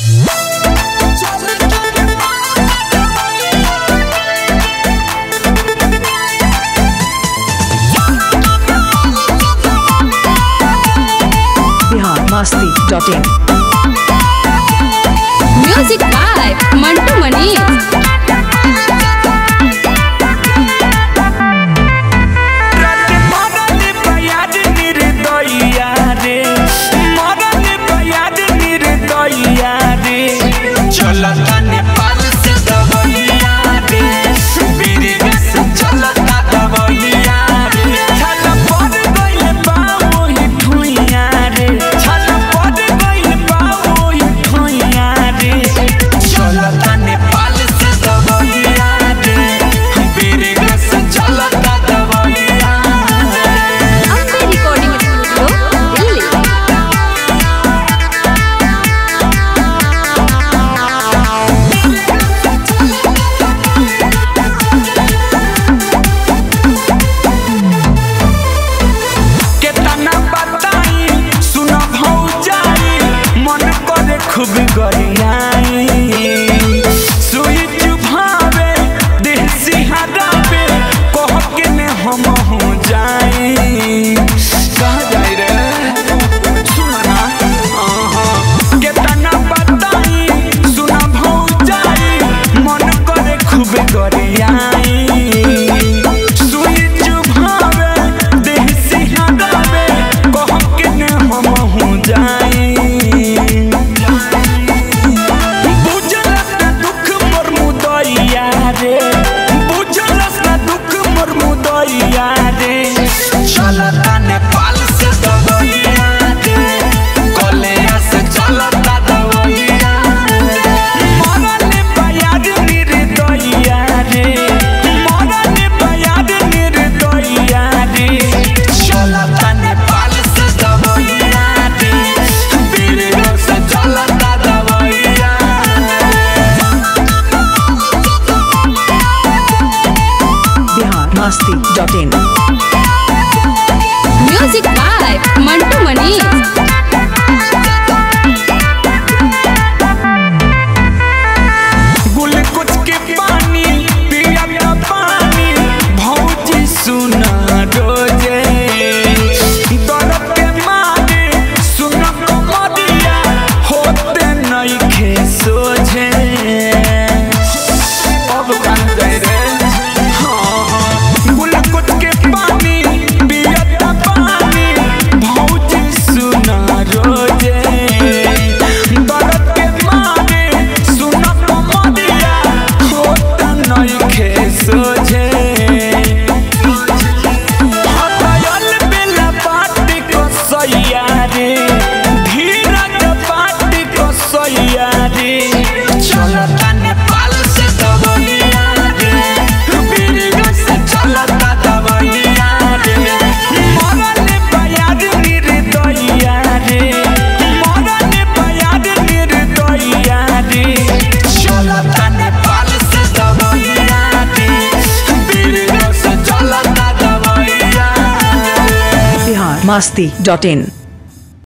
biharmasti.in Music by Mantu Mani. खूब गरियाई सुई चुभावे देसी हरावे कह के ने हम हो जाई कहाँ जाई रे सुना केतना बताई सुना भौ जाई मन करे खूब गरियाई सुई चुभावे देसी हरावे कह के ने हम हो जाई चलता नेपाल से दवाइया रे कलेया से चलता दवाइया मरने बयाद निर्दयिया रे मरने बयाद निर्दयिया रे चलता नेपाल से दवाइया रे बीरगंज से चलता दवाइया biharmasti.in Music by Mantu Mani. चलता नेपाल से दवाइया रे बीरगंज से चलता दवाइया रे मरने बयाद निर्दयिया रे मरने बयाद निर्दयिया रे चलता नेपाल से दवाइया रे बीरगंज से चलता दवाइया biharmasti.in